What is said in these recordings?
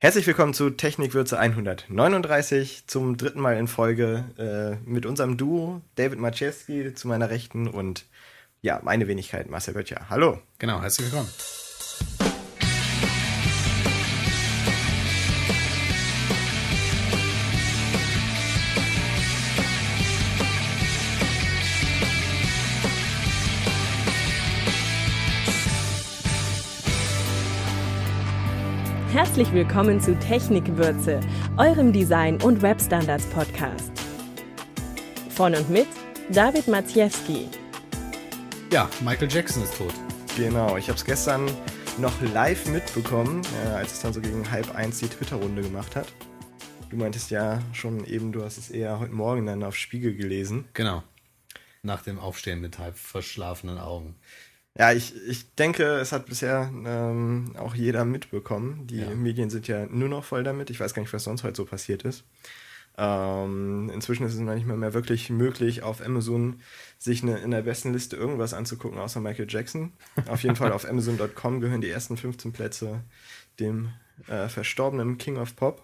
Herzlich willkommen zu Technikwürze 139, zum dritten Mal in Folge mit unserem Duo David Maciejewski zu meiner Rechten und ja, meine Wenigkeit Marcel Böttcher. Hallo. Genau, herzlich willkommen. Herzlich willkommen zu Technikwürze, eurem Design- und Webstandards-Podcast. Von und mit David Maciejewski. Ja, Michael Jackson ist tot. Genau, ich habe es gestern noch live mitbekommen, als es dann so gegen 12:30 die Twitter-Runde gemacht hat. Du meintest ja schon eben, du hast es eher heute Morgen dann auf Spiegel gelesen. Genau, nach dem Aufstehen mit halb verschlafenen Augen. Ja, ich denke, es hat bisher auch jeder mitbekommen. Die Medien sind ja nur noch voll damit. Ich weiß gar nicht, was sonst heute so passiert ist. Inzwischen ist es noch nicht mehr wirklich möglich, auf Amazon sich in der besten Liste irgendwas anzugucken, außer Michael Jackson. Auf jeden Fall auf Amazon.com gehören die ersten 15 Plätze dem verstorbenen King of Pop.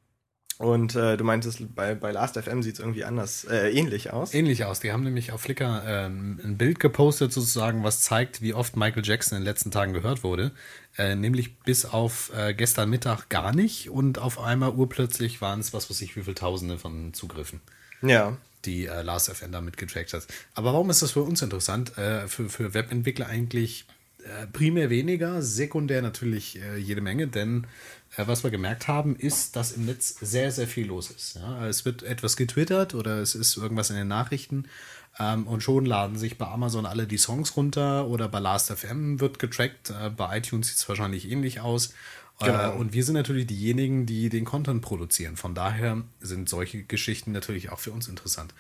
Und du meintest, bei Last.fm sieht es irgendwie ähnlich aus. Ähnlich aus. Die haben nämlich auf Flickr ein Bild gepostet, sozusagen, was zeigt, wie oft Michael Jackson in den letzten Tagen gehört wurde. Nämlich bis auf gestern Mittag gar nicht. Und auf einmal urplötzlich waren es, was weiß ich, wie viele Tausende von Zugriffen. Ja. Die Last.fm da mitgetrackt hat. Aber warum ist das für uns interessant? Für Webentwickler eigentlich primär weniger, sekundär natürlich jede Menge, denn was wir gemerkt haben, ist, dass im Netz sehr, sehr viel los ist. Ja? Es wird etwas getwittert oder es ist irgendwas in den Nachrichten und schon laden sich bei Amazon alle die Songs runter oder bei Last.fm wird getrackt, bei iTunes sieht es wahrscheinlich ähnlich aus. Genau. Und wir sind natürlich diejenigen, die den Content produzieren. Von daher sind solche Geschichten natürlich auch für uns interessant.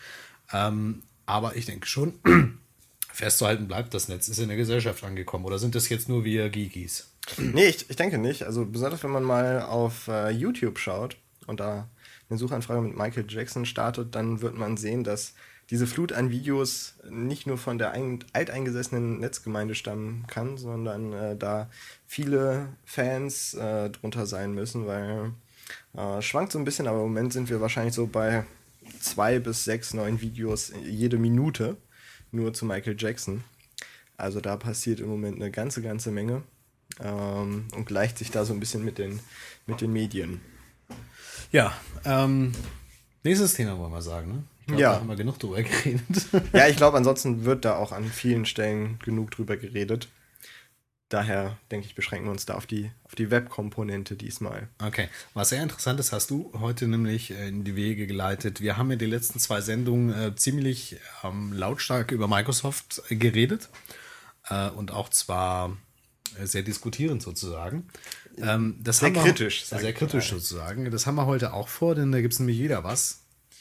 Aber ich denke schon, festzuhalten bleibt, das Netz ist in der Gesellschaft angekommen. Oder sind das jetzt nur wir Geekies? Nee, ich denke nicht. Also besonders, wenn man mal auf YouTube schaut und da eine Suchanfrage mit Michael Jackson startet, dann wird man sehen, dass diese Flut an Videos nicht nur von der alteingesessenen Netzgemeinde stammen kann, sondern da viele Fans drunter sein müssen, weil schwankt so ein bisschen, aber im Moment sind wir wahrscheinlich so bei 2 bis 6 neuen Videos jede Minute nur zu Michael Jackson. Also da passiert im Moment eine ganze Menge und gleicht sich da so ein bisschen mit den Medien. Ja, nächstes Thema wollen wir sagen, ne? Ich glaube, da haben wir genug drüber geredet. Ja, ich glaube, ansonsten wird da auch an vielen Stellen genug drüber geredet. Daher, denke ich, beschränken wir uns da auf die Web-Komponente diesmal. Okay, was sehr interessant ist, hast du heute nämlich in die Wege geleitet. Wir haben in den letzten 2 Sendungen ziemlich lautstark über Microsoft geredet und auch zwar sehr diskutierend sozusagen. Sehr kritisch. Sehr kritisch sozusagen. Das haben wir heute auch vor, denn da gibt es nämlich wieder was.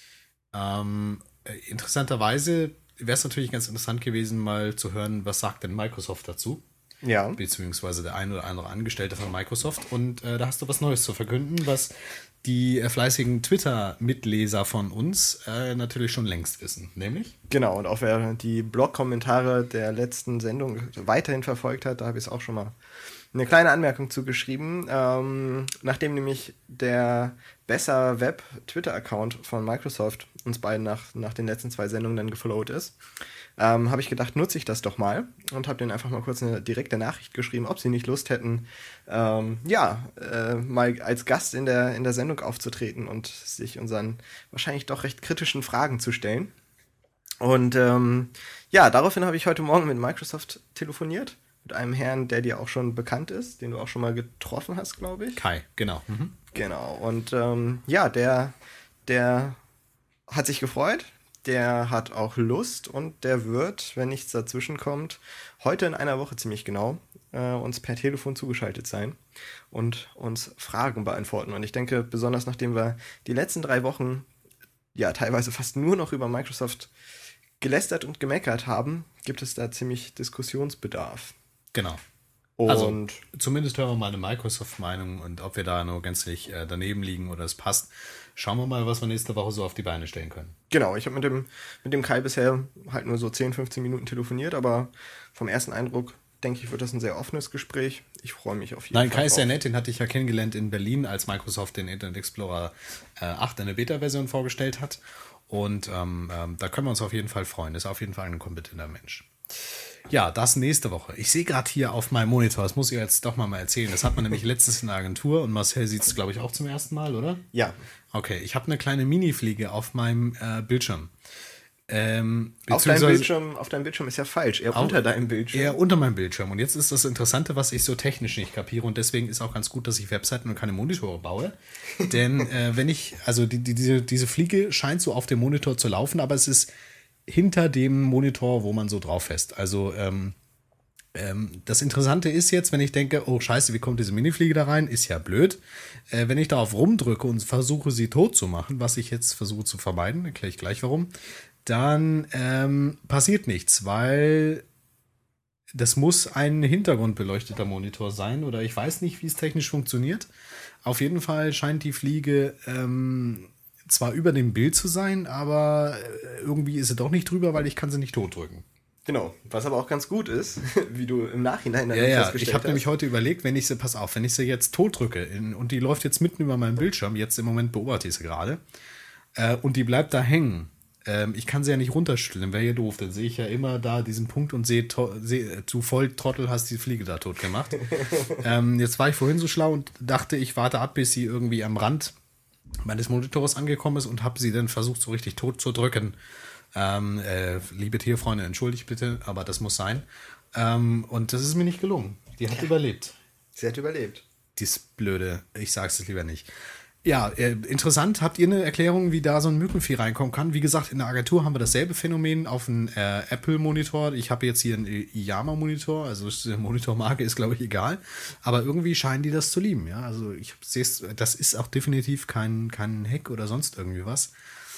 Interessanterweise wäre es natürlich ganz interessant gewesen, mal zu hören, was sagt denn Microsoft dazu? Ja. Beziehungsweise der ein oder andere Angestellte von Microsoft. Und da hast du was Neues zu verkünden, was die fleißigen Twitter-Mitleser von uns natürlich schon längst wissen. Nämlich? Genau, und auch wer die Blog-Kommentare der letzten Sendung weiterhin verfolgt hat, da habe ich es auch schon mal eine kleine Anmerkung zugeschrieben. Nachdem nämlich der Besser Web Twitter-Account von Microsoft uns beiden nach den letzten 2 Sendungen dann gefollowt ist, habe ich gedacht, nutze ich das doch mal und habe denen einfach mal kurz eine direkte Nachricht geschrieben, ob sie nicht Lust hätten, mal als Gast in der Sendung aufzutreten und sich unseren wahrscheinlich doch recht kritischen Fragen zu stellen. Und daraufhin habe ich heute Morgen mit Microsoft telefoniert, mit einem Herrn, der dir auch schon bekannt ist, den du auch schon mal getroffen hast, glaube ich. Kai, genau. Mhm. Genau, und der hat sich gefreut. Der hat auch Lust und der wird, wenn nichts dazwischen kommt, heute in einer Woche ziemlich genau uns per Telefon zugeschaltet sein und uns Fragen beantworten. Und ich denke, besonders nachdem wir die letzten 3 Wochen ja teilweise fast nur noch über Microsoft gelästert und gemeckert haben, gibt es da ziemlich Diskussionsbedarf. Genau. Und also zumindest hören wir mal eine Microsoft-Meinung und ob wir da nur gänzlich daneben liegen oder es passt. Schauen wir mal, was wir nächste Woche so auf die Beine stellen können. Genau, ich habe mit dem Kai bisher halt nur so 10, 15 Minuten telefoniert, aber vom ersten Eindruck denke ich, wird das ein sehr offenes Gespräch. Ich freue mich auf jeden Nein, Fall. Kai ist sehr drauf. nett, den hatte ich ja kennengelernt in Berlin, als Microsoft den Internet Explorer 8 eine Beta-Version vorgestellt hat. Und da können wir uns auf jeden Fall freuen. Ist auf jeden Fall ein kompetenter Mensch. Ja, das nächste Woche. Ich sehe gerade hier auf meinem Monitor, das muss ich jetzt doch mal erzählen. Das hat man nämlich letztens in der Agentur und Marcel sieht es, glaube ich, auch zum ersten Mal, oder? Ja, Okay, ich habe eine kleine Mini-Fliege auf meinem Bildschirm. auf deinem Bildschirm ist ja falsch, eher unter deinem Bildschirm. Eher unter meinem Bildschirm. Und jetzt ist das Interessante, was ich so technisch nicht kapiere. Und deswegen ist auch ganz gut, dass ich Webseiten und keine Monitore baue. Denn diese Fliege scheint so auf dem Monitor zu laufen, aber es ist hinter dem Monitor, wo man so drauf fest. Also das Interessante ist jetzt, wenn ich denke, oh scheiße, wie kommt diese Minifliege da rein? Ist ja blöd. Wenn ich darauf rumdrücke und versuche, sie tot zu machen, was ich jetzt versuche zu vermeiden, erkläre ich gleich warum, dann passiert nichts, weil das muss ein hintergrundbeleuchteter Monitor sein oder ich weiß nicht, wie es technisch funktioniert. Auf jeden Fall scheint die Fliege zwar über dem Bild zu sein, aber irgendwie ist sie doch nicht drüber, weil ich kann sie nicht totdrücken. Genau, was aber auch ganz gut ist, wie du im Nachhinein dann Ja, festgestellt ich habe hast. nämlich heute überlegt, wenn ich sie jetzt totdrücke und die läuft jetzt mitten über meinem Bildschirm, jetzt im Moment beobachte ich sie gerade, und die bleibt da hängen. Ich kann sie ja nicht runterstellen, wäre ja doof. Dann sehe ich ja immer da diesen Punkt und sehe, du Volltrottel hast die Fliege da tot gemacht. Jetzt war ich vorhin so schlau und dachte, ich warte ab, bis sie irgendwie am Rand meines Monitors angekommen ist und habe sie dann versucht, so richtig tot zu drücken. Liebe Tierfreunde, entschuldigt bitte, aber das muss sein. Und das ist mir nicht gelungen. Die hat überlebt. Sie hat überlebt. Dies blöde, ich sag's es lieber nicht. Ja, interessant. Habt ihr eine Erklärung, wie da so ein Mückenvieh reinkommen kann? Wie gesagt, in der Agentur haben wir dasselbe Phänomen auf einem Apple-Monitor. Ich habe jetzt hier einen Iyama-Monitor, also die Monitormarke ist, glaube ich, egal. Aber irgendwie scheinen die das zu lieben. Ja, also ich sehe es, das ist auch definitiv kein Hack oder sonst irgendwie was.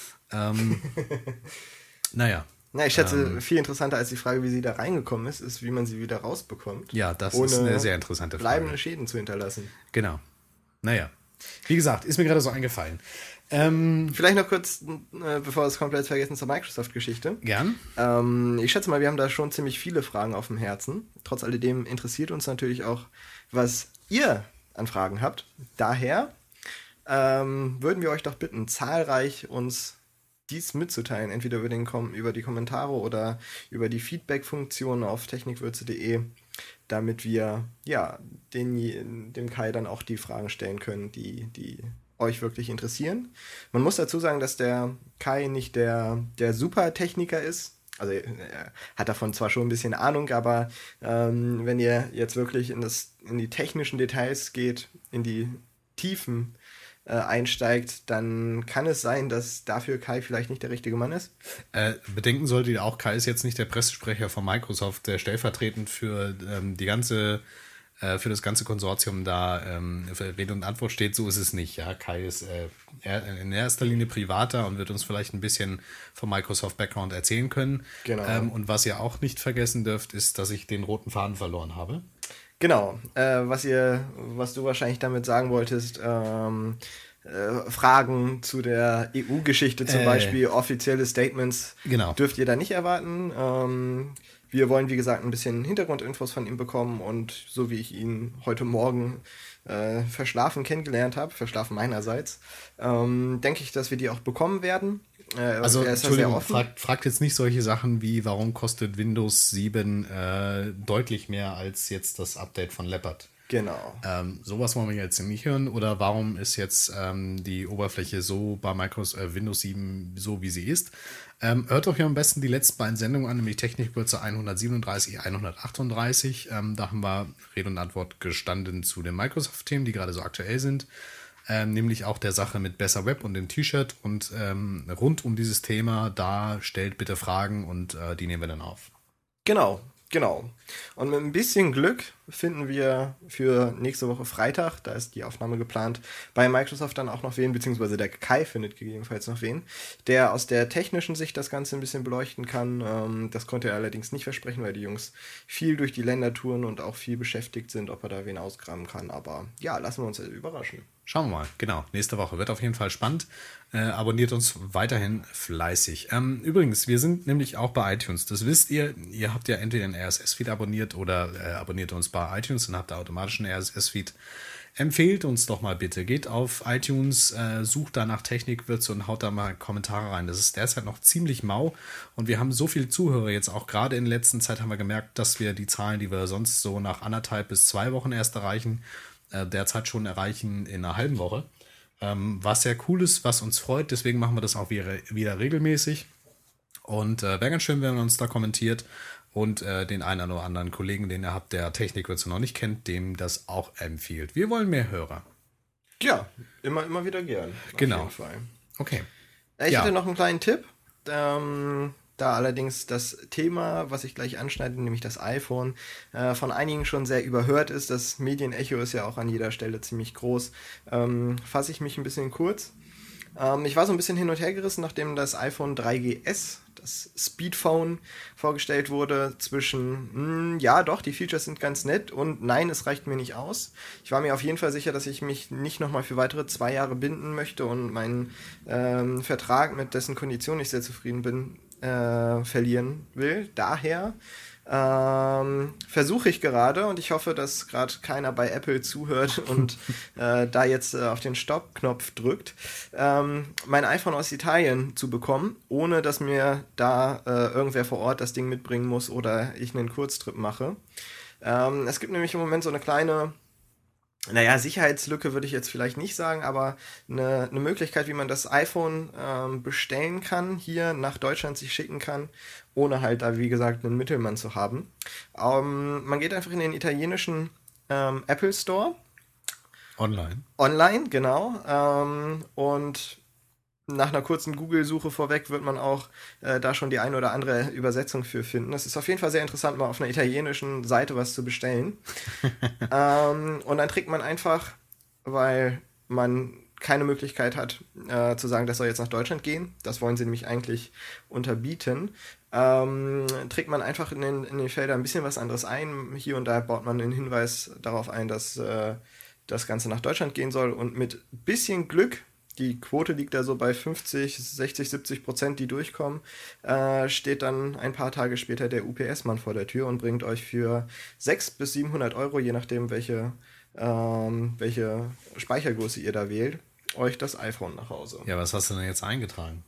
Naja. Na, ich schätze, viel interessanter als die Frage, wie sie da reingekommen ist, wie man sie wieder rausbekommt. Ja, das ohne ist eine sehr interessante Frage. bleibende Schäden zu hinterlassen. Genau. Naja. Wie gesagt, ist mir gerade so eingefallen. Vielleicht noch kurz, bevor wir es komplett vergessen, zur Microsoft-Geschichte. Gern. Ich schätze mal, wir haben da schon ziemlich viele Fragen auf dem Herzen. Trotz alledem interessiert uns natürlich auch, was ihr an Fragen habt. Daher würden wir euch doch bitten, zahlreich uns dies mitzuteilen, entweder über die Kommentare oder über die Feedback-Funktion auf technikwürze.de, damit wir dem Kai dann auch die Fragen stellen können, die euch wirklich interessieren. Man muss dazu sagen, dass der Kai nicht der Supertechniker ist. Also er hat davon zwar schon ein bisschen Ahnung, aber wenn ihr jetzt wirklich in die technischen Details geht, in die Tiefen einsteigt, dann kann es sein, dass dafür Kai vielleicht nicht der richtige Mann ist. Bedenken solltet ihr auch, Kai ist jetzt nicht der Pressesprecher von Microsoft, der stellvertretend für für das ganze Konsortium da für Rede und Antwort steht. So ist es nicht. Ja, Kai ist in erster Linie Privater und wird uns vielleicht ein bisschen vom Microsoft Background erzählen können. Genau. Und was ihr auch nicht vergessen dürft, ist, dass ich den roten Faden verloren habe. Genau, was du wahrscheinlich damit sagen wolltest, Fragen zu der EU-Geschichte zum Beispiel, offizielle Statements, Genau. dürft ihr da nicht erwarten. Wir wollen, wie gesagt, ein bisschen Hintergrundinfos von ihm bekommen und so wie ich ihn heute Morgen verschlafen kennengelernt habe, verschlafen meinerseits, denke ich, dass wir die auch bekommen werden. Also, er ist da Entschuldigung, sehr offen. fragt jetzt nicht solche Sachen wie, warum kostet Windows 7 deutlich mehr als jetzt das Update von Leopard? Genau. Sowas wollen wir jetzt nicht hören. Oder warum ist jetzt die Oberfläche so bei Windows 7 so, wie sie ist? Hört euch am besten die letzten beiden Sendungen an, nämlich Technikwürze 137, 138. Da haben wir Rede und Antwort gestanden zu den Microsoft-Themen, die gerade so aktuell sind. Nämlich auch der Sache mit Besser Web und dem T-Shirt. Und rund um dieses Thema, da stellt bitte Fragen und die nehmen wir dann auf. Genau. Und mit ein bisschen Glück finden wir für nächste Woche Freitag, da ist die Aufnahme geplant, bei Microsoft dann auch noch wen, beziehungsweise der Kai findet gegebenenfalls noch wen, der aus der technischen Sicht das Ganze ein bisschen beleuchten kann. Das konnte er allerdings nicht versprechen, weil die Jungs viel durch die Länder touren und auch viel beschäftigt sind, ob er da wen ausgraben kann. Aber ja, lassen wir uns überraschen. Schauen wir mal, genau. Nächste Woche wird auf jeden Fall spannend. Abonniert uns weiterhin fleißig. Übrigens, wir sind nämlich auch bei iTunes. Das wisst ihr. Ihr habt ja entweder einen RSS-Feed abonniert oder abonniert uns bei iTunes und habt da automatisch einen RSS-Feed. Empfehlt uns doch mal bitte. Geht auf iTunes, sucht da nach Technikwürze und haut da mal Kommentare rein. Das ist derzeit noch ziemlich mau und wir haben so viele Zuhörer jetzt auch. Gerade in der letzten Zeit haben wir gemerkt, dass wir die Zahlen, die wir sonst so nach 1,5 bis 2 Wochen erst erreichen, derzeit schon erreichen in einer halben Woche. Was sehr cool ist, was uns freut. Deswegen machen wir das auch wieder regelmäßig. Und wäre ganz schön, wenn man uns da kommentiert und den einen oder anderen Kollegen, den ihr habt, der Technikwürze noch nicht kennt, dem das auch empfiehlt. Wir wollen mehr Hörer. Ja, immer wieder gern. Genau. Auf jeden Fall. Okay. Ich hätte noch einen kleinen Tipp. Da allerdings das Thema, was ich gleich anschneide, nämlich das iPhone, von einigen schon sehr überhört ist. Das Medienecho ist ja auch an jeder Stelle ziemlich groß. Fasse ich mich ein bisschen kurz. Ich war so ein bisschen hin und her gerissen, nachdem das iPhone 3GS, das Speedphone, vorgestellt wurde, zwischen, ja doch, die Features sind ganz nett und nein, es reicht mir nicht aus. Ich war mir auf jeden Fall sicher, dass ich mich nicht nochmal für weitere 2 Jahre binden möchte und meinen Vertrag, mit dessen Kondition ich sehr zufrieden bin, verlieren will. Daher versuche ich gerade und ich hoffe, dass gerade keiner bei Apple zuhört und da jetzt auf den Stoppknopf drückt, mein iPhone aus Italien zu bekommen, ohne dass mir da irgendwer vor Ort das Ding mitbringen muss oder ich einen Kurztrip mache. Es gibt nämlich im Moment so eine kleine, Sicherheitslücke würde ich jetzt vielleicht nicht sagen, aber eine Möglichkeit, wie man das iPhone bestellen kann, hier nach Deutschland sich schicken kann, ohne halt da, wie gesagt, einen Mittelmann zu haben. Man geht einfach in den italienischen Apple Store. Online, genau. Und nach einer kurzen Google-Suche vorweg wird man auch da schon die eine oder andere Übersetzung für finden. Es ist auf jeden Fall sehr interessant, mal auf einer italienischen Seite was zu bestellen. Und dann trägt man einfach, weil man keine Möglichkeit hat, zu sagen, das soll jetzt nach Deutschland gehen. Das wollen sie nämlich eigentlich unterbieten. Trägt man einfach in den Feldern ein bisschen was anderes ein. Hier und da baut man einen Hinweis darauf ein, dass das Ganze nach Deutschland gehen soll. Und mit bisschen Glück, die Quote liegt da so bei 50, 60, 70%, die durchkommen, steht dann ein paar Tage später der UPS-Mann vor der Tür und bringt euch für 600 bis 700 Euro, je nachdem welche Speichergröße ihr da wählt, euch das iPhone nach Hause. Ja, was hast du denn jetzt eingetragen?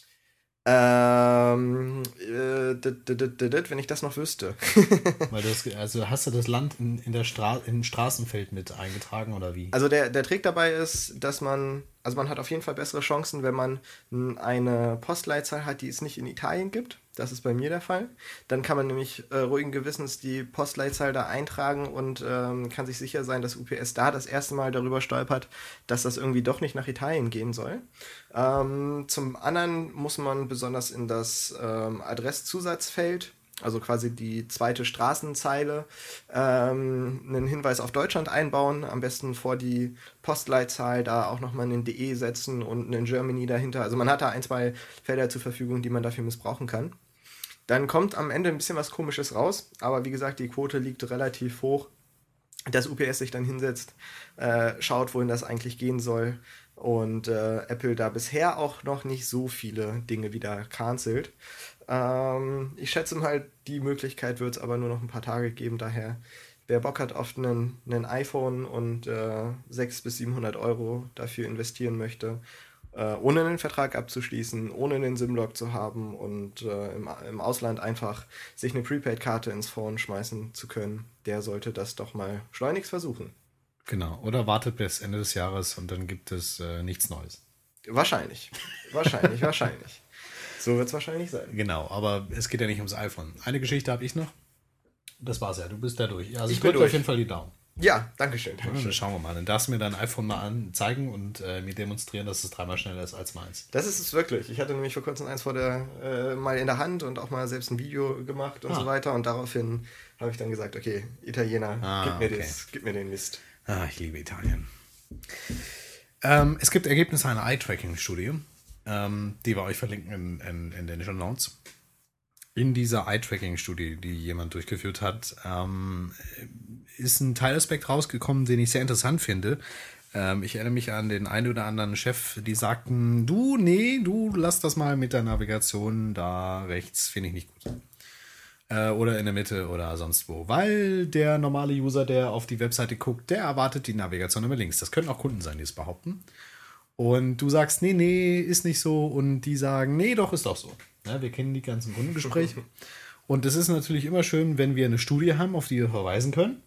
Wenn ich das noch wüsste. Weil hast du das Land im Straßenfeld mit eingetragen oder wie? Also der Trick dabei ist, dass man hat auf jeden Fall bessere Chancen, wenn man eine Postleitzahl hat, die es nicht in Italien gibt. Das ist bei mir der Fall. Dann kann man nämlich ruhigen Gewissens die Postleitzahl da eintragen und kann sich sicher sein, dass UPS da das erste Mal darüber stolpert, dass das irgendwie doch nicht nach Italien gehen soll. Zum anderen muss man besonders in das Adresszusatzfeld, also quasi die zweite Straßenzeile, einen Hinweis auf Deutschland einbauen, am besten vor die Postleitzahl da auch nochmal einen DE setzen und einen Germany dahinter. Also man hat da 1, 2 Felder zur Verfügung, die man dafür missbrauchen kann. Dann kommt am Ende ein bisschen was Komisches raus, aber wie gesagt, die Quote liegt relativ hoch, dass UPS sich dann hinsetzt, schaut, wohin das eigentlich gehen soll und Apple da bisher auch noch nicht so viele Dinge wieder cancelt. Ich schätze mal, die Möglichkeit wird es aber nur noch ein paar Tage geben, daher wer Bock hat auf einen iPhone und 600 bis 700 Euro dafür investieren möchte, ohne einen Vertrag abzuschließen, ohne einen SIM-Log zu haben und im Ausland einfach sich eine Prepaid-Karte ins Phone schmeißen zu können, der sollte das doch mal schleunigst versuchen. Genau, oder wartet bis Ende des Jahres und dann gibt es nichts Neues. Wahrscheinlich. So wird es wahrscheinlich sein. Genau, aber es geht ja nicht ums iPhone. Eine Geschichte habe ich noch. Das war's ja, du bist da durch. Also ich ich bin drücke durch. auf jeden Fall die Daumen. Ja, dankeschön. Ja, dann schauen wir mal. Dann darfst du mir dein iPhone mal zeigen und mir demonstrieren, dass es 3-mal schneller ist als meins. Das ist es wirklich. Ich hatte nämlich vor kurzem eins mal in der Hand und auch mal selbst ein Video gemacht und so weiter. Und daraufhin habe ich dann gesagt, okay, Italiener, gib mir den Mist. Ich liebe Italien. Es gibt Ergebnisse einer Eye-Tracking-Studie, die wir euch verlinken in den Show Notes. In dieser Eye-Tracking-Studie, die jemand durchgeführt hat, ist ein Teilaspekt rausgekommen, den ich sehr interessant finde. Ich erinnere mich an den einen oder anderen Chef, die sagten, du lass das mal mit der Navigation da rechts, finde ich nicht gut. Oder in der Mitte oder sonst wo. Weil der normale User, der auf die Webseite guckt, der erwartet die Navigation immer links. Das können auch Kunden sein, die es behaupten. Und du sagst, nee, ist nicht so. Und die sagen, nee, doch, ist doch so. Ja, wir kennen die ganzen Kundengespräche. Und es ist natürlich immer schön, wenn wir eine Studie haben, auf die wir verweisen können.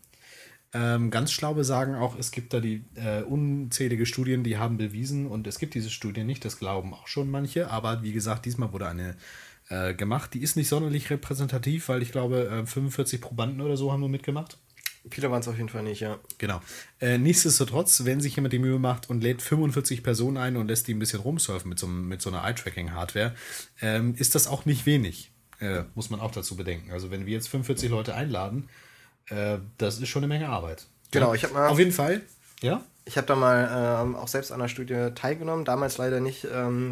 Ganz Schlaue sagen auch, es gibt da die unzählige Studien, die haben bewiesen, und es gibt diese Studie nicht, das glauben auch schon manche, aber wie gesagt, diesmal wurde eine gemacht, die ist nicht sonderlich repräsentativ, weil ich glaube 45 Probanden oder so haben nur mitgemacht. Viele waren es auf jeden Fall nicht, ja. Genau. Nichtsdestotrotz, wenn sich jemand die Mühe macht und lädt 45 Personen ein und lässt die ein bisschen rumsurfen mit so einer Eye-Tracking-Hardware, ist das auch nicht wenig, muss man auch dazu bedenken. Also wenn wir jetzt 45 Leute einladen, das ist schon eine Menge Arbeit. Genau, ich habe mal... Auf jeden Fall, ja? Ich habe da mal auch selbst an der Studie teilgenommen, damals leider nicht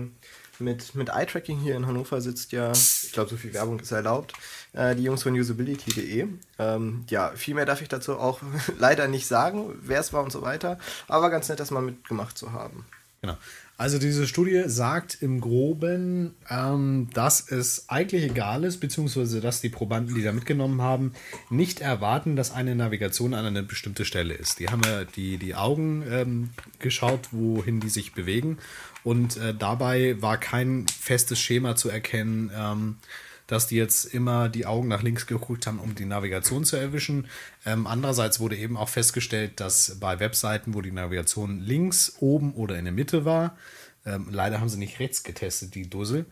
mit Eye-Tracking. Hier in Hannover sitzt ja, ich glaube, so viel Werbung ist erlaubt, die Jungs von usability.de. Ja, viel mehr darf ich dazu auch leider nicht sagen, wer es war und so weiter, aber ganz nett, das mal mitgemacht zu haben. Genau. Also diese Studie sagt im Groben, dass es eigentlich egal ist, beziehungsweise dass die Probanden, die da mitgenommen haben, nicht erwarten, dass eine Navigation an eine bestimmte Stelle ist. Die haben ja die Augen geschaut, wohin die sich bewegen, und dabei war kein festes Schema zu erkennen, dass die jetzt immer die Augen nach links geguckt haben, um die Navigation zu erwischen. Andererseits wurde eben auch festgestellt, dass bei Webseiten, wo die Navigation links, oben oder in der Mitte war, leider haben sie nicht rechts getestet, die Dussel,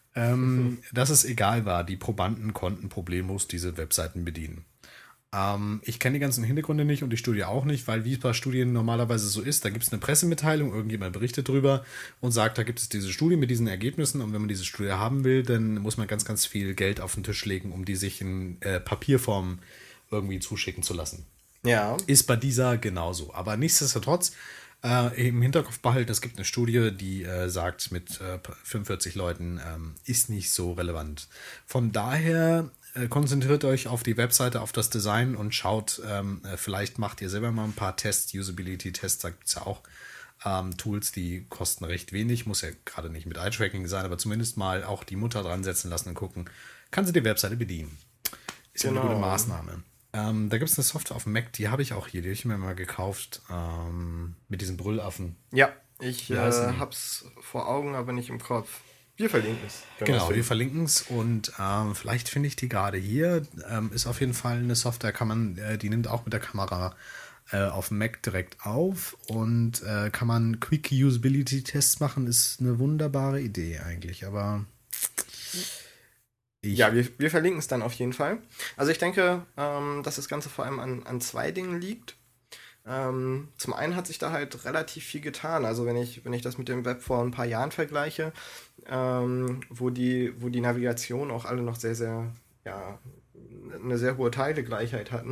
dass es egal war. Die Probanden konnten problemlos diese Webseiten bedienen. Ich kenne die ganzen Hintergründe nicht und die Studie auch nicht, weil wie es bei Studien normalerweise so ist, da gibt es eine Pressemitteilung, irgendjemand berichtet drüber und sagt, da gibt es diese Studie mit diesen Ergebnissen, und wenn man diese Studie haben will, dann muss man ganz, ganz viel Geld auf den Tisch legen, um die sich in Papierform irgendwie zuschicken zu lassen. Ja. Ist bei dieser genauso. Aber nichtsdestotrotz im Hinterkopf behalten, es gibt eine Studie, die sagt, mit 45 Leuten ist nicht so relevant. Von daher konzentriert euch auf die Webseite, auf das Design und schaut, vielleicht macht ihr selber mal ein paar Tests, Usability-Tests, da gibt es ja auch Tools, die kosten recht wenig, muss ja gerade nicht mit Eye-Tracking sein, aber zumindest mal auch die Mutter dran setzen lassen und gucken, kann sie die Webseite bedienen. Ist ja eine gute Maßnahme. Da gibt es eine Software auf dem Mac, die habe ich auch hier, die habe ich mir mal gekauft, mit diesen Brüllaffen. Ja, ich habe es vor Augen, aber nicht im Kopf. Wir verlinken es. Genau, wir verlinken es, und vielleicht finde ich die gerade hier. Ist auf jeden Fall eine Software, die nimmt auch mit der Kamera auf dem Mac direkt auf, und kann man Quick Usability Tests machen, ist eine wunderbare Idee eigentlich, aber ja, wir verlinken es dann auf jeden Fall. Also ich denke, dass das Ganze vor allem an zwei Dingen liegt. Zum einen hat sich da halt relativ viel getan. Also wenn ich das mit dem Web vor ein paar Jahren vergleiche, wo die Navigation auch alle noch sehr, sehr, ja, eine sehr hohe Teilegleichheit hatten.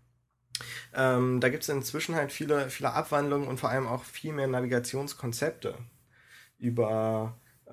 Da gibt es inzwischen halt viele, viele Abwandlungen und vor allem auch viel mehr Navigationskonzepte über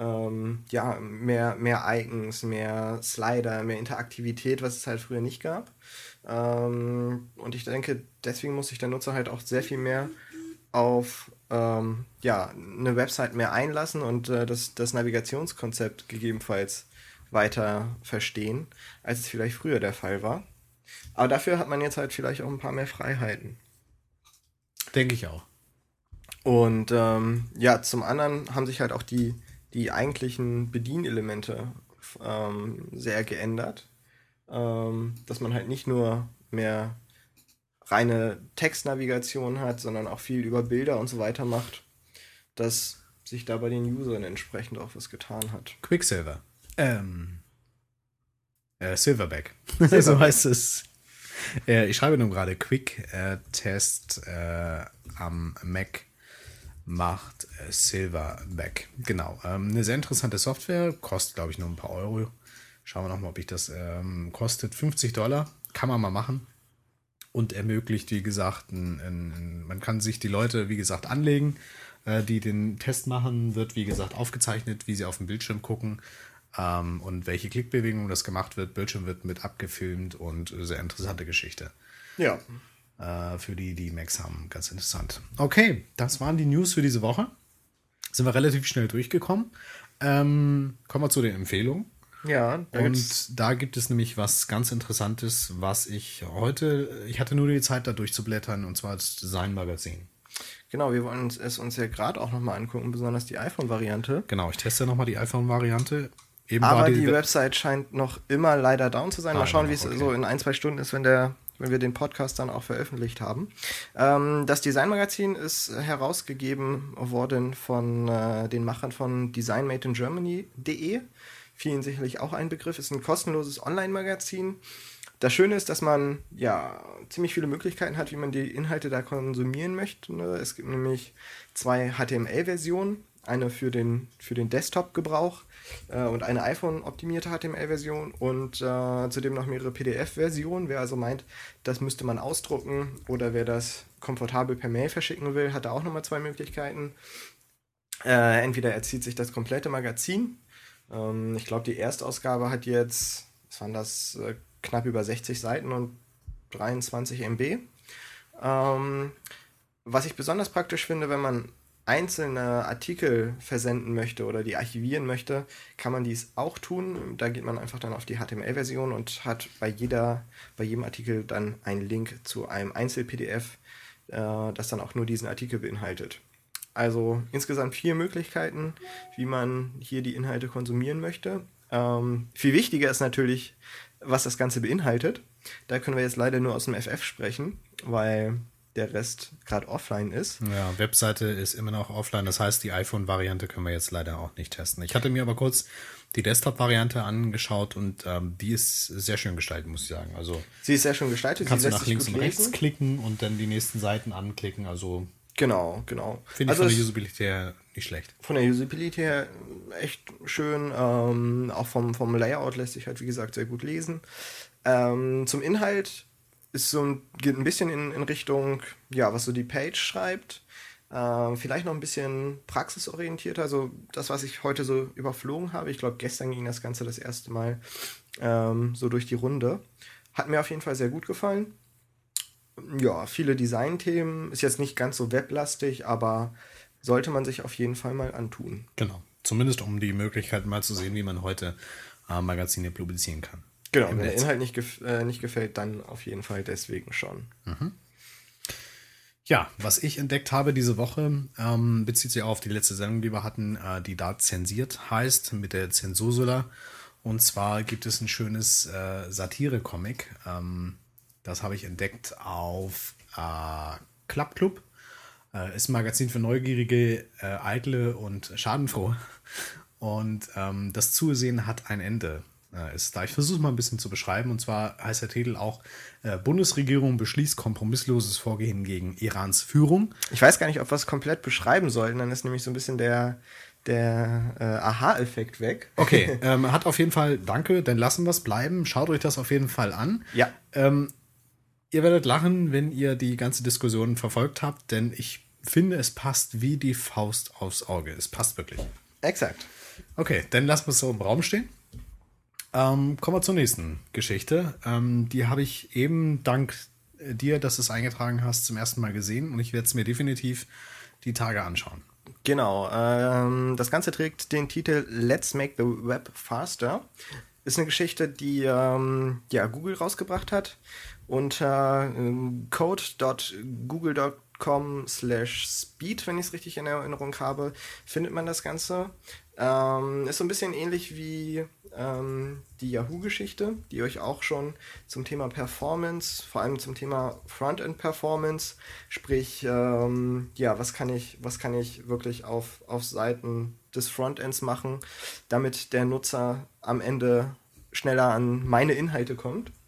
mehr Icons, mehr Slider, mehr Interaktivität, was es halt früher nicht gab. Und ich denke, deswegen muss sich der Nutzer halt auch sehr viel mehr auf eine Website mehr einlassen und das Navigationskonzept gegebenenfalls weiter verstehen, als es vielleicht früher der Fall war. Aber dafür hat man jetzt halt vielleicht auch ein paar mehr Freiheiten. Denke ich auch. Und zum anderen haben sich halt auch die eigentlichen Bedienelemente sehr geändert. Dass man halt nicht nur mehr reine Textnavigation hat, sondern auch viel über Bilder und so weiter macht, dass sich da bei den Usern entsprechend auch was getan hat. Quicksilver. Silverback. So heißt es. Ich schreibe nun gerade Quick-Test am Mac macht Silverback. Genau. Eine sehr interessante Software. Kostet, glaube ich, nur ein paar Euro. Schauen wir nochmal, ob ich das kostet. $50. Kann man mal machen. Und ermöglicht, wie gesagt, man kann sich die Leute, wie gesagt, anlegen, die den Test machen. Wird, wie gesagt, aufgezeichnet, wie sie auf dem Bildschirm gucken. Und welche Klickbewegung das gemacht wird. Bildschirm wird mit abgefilmt und sehr interessante Geschichte. Ja. Für die Macs haben. Ganz interessant. Okay, das waren die News für diese Woche. Sind wir relativ schnell durchgekommen. Kommen wir zu den Empfehlungen. Ja. Da gibt es nämlich was ganz Interessantes, was ich hatte nur die Zeit, da durchzublättern, und zwar das Design-Magazin. Genau, wir wollen es uns ja gerade auch nochmal angucken, besonders die iPhone-Variante. Genau, ich teste nochmal die iPhone-Variante. Aber die Website scheint noch immer leider down zu sein. Mal schauen, wie es so in 1-2 Stunden ist, wenn wir den Podcast dann auch veröffentlicht haben. Das Design-Magazin ist herausgegeben worden von den Machern von designmadeingermany.de. Vielen sicherlich auch ein Begriff. Ist ein kostenloses Online-Magazin. Das Schöne ist, dass man ja ziemlich viele Möglichkeiten hat, wie man die Inhalte da konsumieren möchte. Es gibt nämlich 2 HTML-Versionen. Eine für den Desktop-Gebrauch und eine iPhone-optimierte HTML-Version und zudem noch mehrere PDF-Versionen. Wer also meint, das müsste man ausdrucken oder wer das komfortabel per Mail verschicken will, hat da auch nochmal 2 Möglichkeiten. Entweder er zieht sich das komplette Magazin. Ich glaube, die Erstausgabe hat jetzt, was waren das, knapp über 60 Seiten und 23 MB. Was ich besonders praktisch finde, wenn man einzelne Artikel versenden möchte oder die archivieren möchte, kann man dies auch tun. Da geht man einfach dann auf die HTML-Version und hat bei jedem Artikel dann einen Link zu einem Einzel-PDF, das dann auch nur diesen Artikel beinhaltet. Also insgesamt 4 Möglichkeiten, wie man hier die Inhalte konsumieren möchte. Viel wichtiger ist natürlich, was das Ganze beinhaltet. Da können wir jetzt leider nur aus dem FF sprechen, weil der Rest gerade offline ist. Ja, Webseite ist immer noch offline. Das heißt, die iPhone-Variante können wir jetzt leider auch nicht testen. Ich hatte mir aber kurz die Desktop-Variante angeschaut und die ist sehr schön gestaltet, muss ich sagen. Also sie ist sehr schön gestaltet. Kannst sie du lässt nach sich links gut und rechts lesen. klicken und dann die nächsten Seiten anklicken. Also Genau. finde ich von der Usability her nicht schlecht. Von der Usability her echt schön. Auch vom Layout lässt sich halt, wie gesagt, sehr gut lesen. Zum Inhalt ist geht ein bisschen in Richtung, ja, was so die Page schreibt. Vielleicht noch ein bisschen praxisorientierter. Also das, was ich heute so überflogen habe. Ich glaube, gestern ging das Ganze das erste Mal so durch die Runde. Hat mir auf jeden Fall sehr gut gefallen. Ja, viele Designthemen. Ist jetzt nicht ganz so weblastig, aber sollte man sich auf jeden Fall mal antun. Genau. Zumindest um die Möglichkeit mal zu sehen, wie man heute Magazine publizieren kann. Genau, wenn der Inhalt nicht gefällt, dann auf jeden Fall deswegen schon. Mhm. Ja, was ich entdeckt habe diese Woche, bezieht sich auf die letzte Sendung, die wir hatten, die da zensiert heißt, mit der Zensursula. Und zwar gibt es ein schönes Satire-Comic. Das habe ich entdeckt auf Club. Ist ein Magazin für Neugierige, Eitle und Schadenfrohe. Und das Zusehen hat ein Ende. Ist da. Ich versuche es mal ein bisschen zu beschreiben. Und zwar heißt der Titel auch Bundesregierung beschließt kompromissloses Vorgehen gegen Irans Führung. Ich weiß gar nicht, ob wir es komplett beschreiben sollten. Dann ist nämlich so ein bisschen der Aha-Effekt weg. Okay, hat auf jeden Fall, danke, dann lassen wir es bleiben. Schaut euch das auf jeden Fall an. Ja. Ihr werdet lachen, wenn ihr die ganze Diskussion verfolgt habt, denn ich finde, es passt wie die Faust aufs Auge. Es passt wirklich. Exakt. Okay, dann lassen wir es so im Raum stehen. Kommen wir zur nächsten Geschichte. Die habe ich eben dank dir, dass du es eingetragen hast, zum ersten Mal gesehen und ich werde es mir definitiv die Tage anschauen. Genau. Das Ganze trägt den Titel Let's Make the Web Faster. Ist eine Geschichte, die Google rausgebracht hat. Unter code.google.com/speed, wenn ich es richtig in Erinnerung habe, findet man das Ganze. Ist so ein bisschen ähnlich wie die Yahoo-Geschichte, die euch auch schon zum Thema Performance, vor allem zum Thema Frontend-Performance, sprich, was kann ich wirklich auf Seiten des Frontends machen, damit der Nutzer am Ende schneller an meine Inhalte kommt.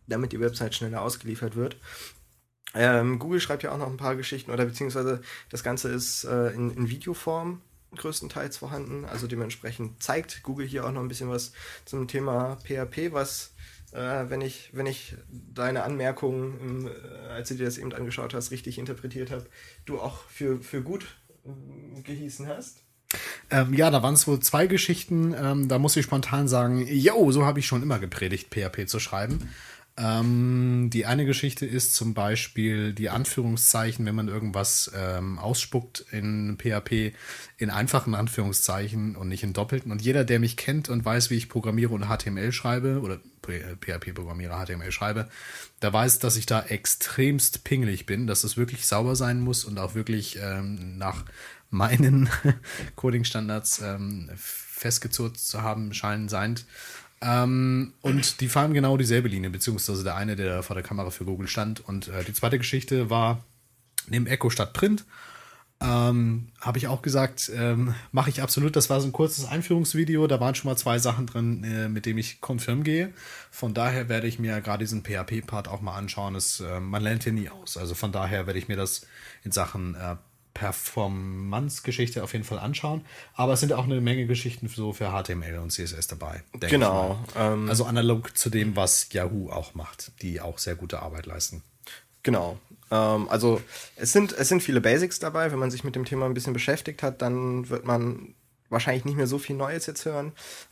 damit die Website schneller ausgeliefert wird. Google schreibt ja auch noch ein paar Geschichten oder beziehungsweise das Ganze ist in Videoform größtenteils vorhanden. Also dementsprechend zeigt Google hier auch noch ein bisschen was zum Thema PHP, was, wenn ich deine Anmerkungen, als du dir das eben angeschaut hast, richtig interpretiert habe, du auch für gut gehießen hast. Ja, da waren es wohl 2 Geschichten. Da muss ich spontan sagen, yo, so habe ich schon immer gepredigt, PHP zu schreiben. Die eine Geschichte ist zum Beispiel die Anführungszeichen, wenn man irgendwas ausspuckt in PHP in einfachen Anführungszeichen und nicht in doppelten. Und jeder, der mich kennt und weiß, wie ich programmiere und HTML schreibe oder PHP programmiere, HTML schreibe, der weiß, dass ich da extremst pingelig bin, dass es wirklich sauber sein muss und auch wirklich nach meinen Coding-Standards festgezurrt zu haben scheinen sein. Und die fahren genau dieselbe Linie, beziehungsweise der eine, der vor der Kamera für Google stand. Und die zweite Geschichte war, nimm Echo statt Print. Habe ich auch gesagt, mache ich absolut. Das war so ein kurzes Einführungsvideo. Da waren schon mal 2 Sachen drin, mit denen ich confirm gehe. Von daher werde ich mir gerade diesen PHP-Part auch mal anschauen. Man lernt hier nie aus. Also von daher werde ich mir das in Sachen Performance-Geschichte auf jeden Fall anschauen. Aber es sind auch eine Menge Geschichten so für HTML und CSS dabei. Genau. Also analog zu dem, was Yahoo auch macht, die auch sehr gute Arbeit leisten. Genau. Also es sind viele Basics dabei. Wenn man sich mit dem Thema ein bisschen beschäftigt hat, dann wird man wahrscheinlich nicht mehr so viel Neues jetzt hören.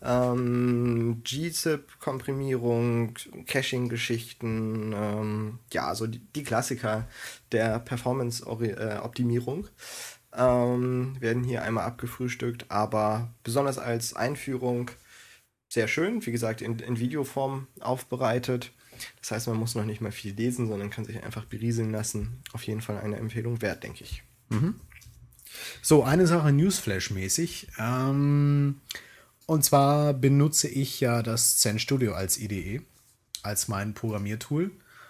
gzip-Komprimierung, Caching-Geschichten, ja, so die Klassiker der Performance-Optimierung werden hier einmal abgefrühstückt, aber besonders als Einführung sehr schön, wie gesagt, in Videoform aufbereitet. Das heißt, man muss noch nicht mal viel lesen, sondern kann sich einfach berieseln lassen. Auf jeden Fall eine Empfehlung wert, denke ich. Mhm. So, eine Sache Newsflash-mäßig. Und zwar benutze ich ja das Zen Studio als IDE, als mein Programmiertool.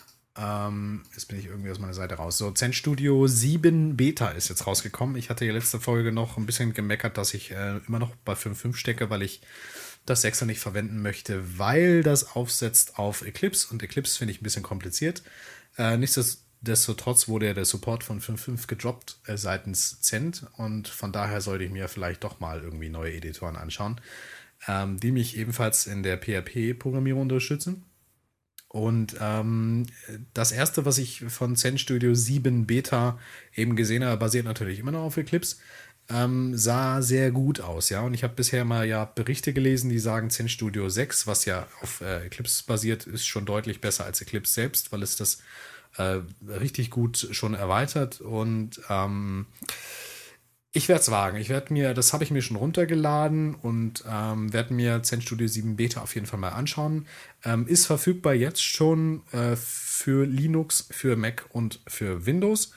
Jetzt bin ich irgendwie aus meiner Seite raus. So, Zen Studio 7 Beta ist jetzt rausgekommen. Ich hatte ja letzte Folge noch ein bisschen gemeckert, dass ich immer noch bei 5.5 stecke, weil ich das 6er nicht verwenden möchte, weil das aufsetzt auf Eclipse. Und Eclipse finde ich ein bisschen kompliziert. Nichtsdestotrotz wurde der Support von 5.5 gedroppt seitens Zend. Und von daher sollte ich mir vielleicht doch mal irgendwie neue Editoren anschauen, die mich ebenfalls in der PHP-Programmierung unterstützen. Und das erste, was ich von Zen Studio 7 Beta eben gesehen habe, basiert natürlich immer noch auf Eclipse, sah sehr gut aus, ja. Und ich habe bisher mal ja Berichte gelesen, die sagen, Zen Studio 6, was ja auf Eclipse basiert, ist schon deutlich besser als Eclipse selbst, weil es das richtig gut schon erweitert. Und ich werde es wagen. Das habe ich mir schon runtergeladen und werde mir Zen Studio 7 Beta auf jeden Fall mal anschauen. Ist verfügbar jetzt schon für Linux, für Mac und für Windows.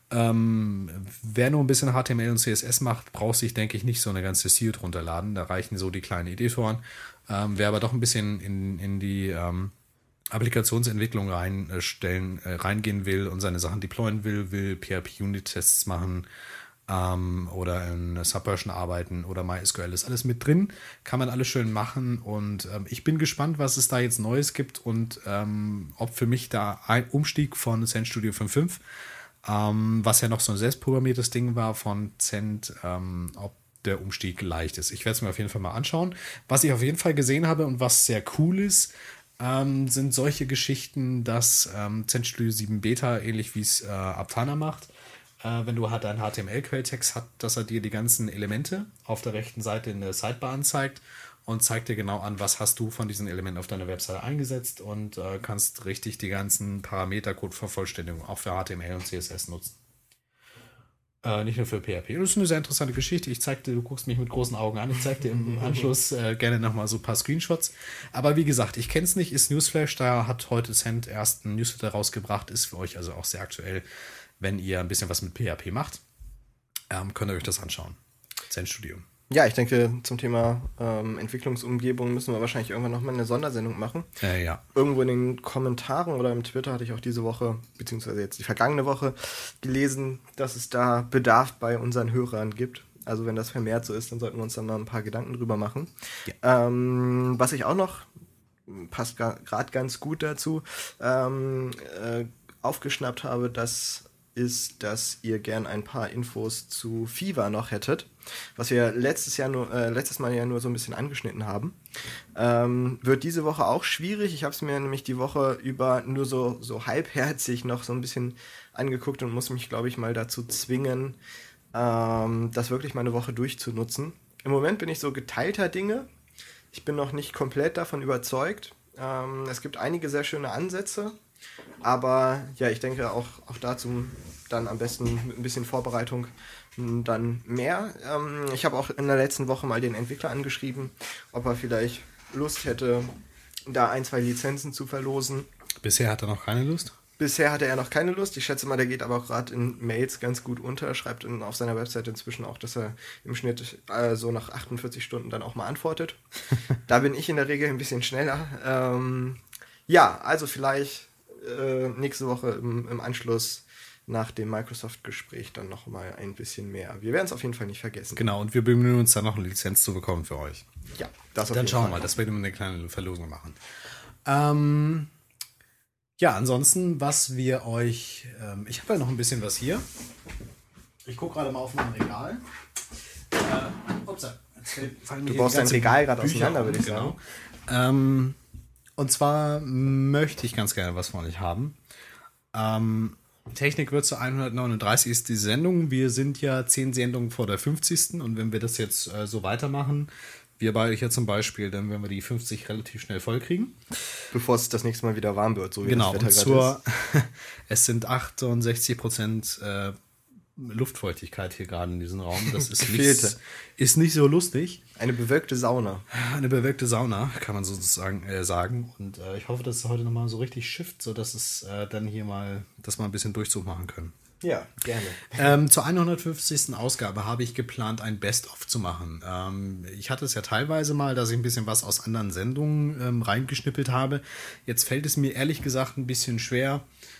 Wer nur ein bisschen HTML und CSS macht, braucht sich, denke ich, nicht so eine ganze Suite runterladen. Da reichen so die kleinen Editoren. Wer aber doch ein bisschen in die Applikationsentwicklung reingehen will und seine Sachen deployen will PHP-Unit-Tests machen, oder in Subversion arbeiten oder MySQL ist alles mit drin, kann man alles schön machen und ich bin gespannt, was es da jetzt Neues gibt und ob für mich da ein Umstieg von Zen Studio 5.5, was ja noch so ein selbstprogrammiertes Ding war von Zend, ob der Umstieg leicht ist. Ich werde es mir auf jeden Fall mal anschauen. Was ich auf jeden Fall gesehen habe und was sehr cool ist, sind solche Geschichten, dass Zen Studio 7 Beta, ähnlich wie es Aptana macht, wenn du halt einen HTML-Quelltext hast, dass er dir die ganzen Elemente auf der rechten Seite in der Sidebar anzeigt und zeigt dir genau an, was hast du von diesen Elementen auf deiner Webseite eingesetzt und kannst richtig die ganzen Parametercode-Vervollständigung auch für HTML und CSS nutzen. Nicht nur für PHP. Das ist eine sehr interessante Geschichte. Du guckst mich mit großen Augen an. Ich zeig dir im Anschluss gerne nochmal so ein paar Screenshots. Aber wie gesagt, ich kenne es nicht, ist Newsflash. Da hat heute Cent erst einen Newsletter rausgebracht. Ist für euch also auch sehr aktuell. Wenn ihr ein bisschen was mit PHP macht, könnt ihr euch das anschauen. Zen Studio. Ja, ich denke, zum Thema Entwicklungsumgebung müssen wir wahrscheinlich irgendwann nochmal eine Sondersendung machen. Ja. Irgendwo in den Kommentaren oder im Twitter hatte ich auch diese Woche, beziehungsweise jetzt die vergangene Woche, gelesen, dass es da Bedarf bei unseren Hörern gibt. Also wenn das vermehrt so ist, dann sollten wir uns dann mal ein paar Gedanken drüber machen. Ja. Was ich auch noch passt gerade ganz gut dazu, aufgeschnappt habe, das ist, dass ihr gern ein paar Infos zu Fever noch hättet, was wir letztes Mal ja nur so ein bisschen angeschnitten haben. Wird diese Woche auch schwierig. Ich habe es mir nämlich die Woche über nur so halbherzig noch so ein bisschen angeguckt und muss mich, glaube ich, mal dazu zwingen, das wirklich mal eine Woche durchzunutzen. Im Moment bin ich so geteilter Dinge. Ich bin noch nicht komplett davon überzeugt. Es gibt einige sehr schöne Ansätze. Aber ja, ich denke auch dazu dann am besten mit ein bisschen Vorbereitung dann mehr. Ich habe auch in der letzten Woche mal den Entwickler angeschrieben, ob er vielleicht Lust hätte, da 1, 2 Lizenzen zu verlosen. Bisher hat er noch keine Lust? Bisher hatte er noch keine Lust. Ich schätze mal, der geht aber auch gerade in Mails ganz gut unter. Schreibt auf seiner Website inzwischen auch, dass er im Schnitt so nach 48 Stunden dann auch mal antwortet. Da bin ich in der Regel ein bisschen schneller. Ja, also vielleicht nächste Woche im Anschluss nach dem Microsoft-Gespräch dann nochmal ein bisschen mehr. Wir werden es auf jeden Fall nicht vergessen. Genau, und wir bemühen uns dann noch eine Lizenz zu bekommen für euch. Ja, das auf dann jeden schauen wir Fall. mal, dass wir eine kleine Verlosung machen. Ja, ansonsten, was wir euch... ich habe ja noch ein bisschen was hier. Ich gucke gerade mal auf mein Regal. Du baust dein Regal gerade auseinander, würde ich sagen. Genau. Und zwar möchte ich ganz gerne was von euch haben. Technikwürze 139 ist die Sendung. Wir sind ja 10 Sendungen vor der 50. Und wenn wir das jetzt so weitermachen, wir beide hier zum Beispiel, dann werden wir die 50 relativ schnell voll kriegen. Bevor es das nächste Mal wieder warm wird, so wie Genau, das Wetter gerade ist. Es sind 68% Luftfeuchtigkeit hier gerade in diesem Raum. Das ist nicht so lustig. Eine bewölkte Sauna. Eine bewölkte Sauna, kann man sozusagen sagen. Und ich hoffe, dass es heute nochmal so richtig schifft, sodass es dann hier mal, dass wir ein bisschen Durchzug machen können. Ja, gerne. Zur 150. Ausgabe habe ich geplant, ein Best-of zu machen. Ich hatte es ja teilweise mal, dass ich ein bisschen was aus anderen Sendungen reingeschnippelt habe. Jetzt fällt es mir ehrlich gesagt ein bisschen schwer,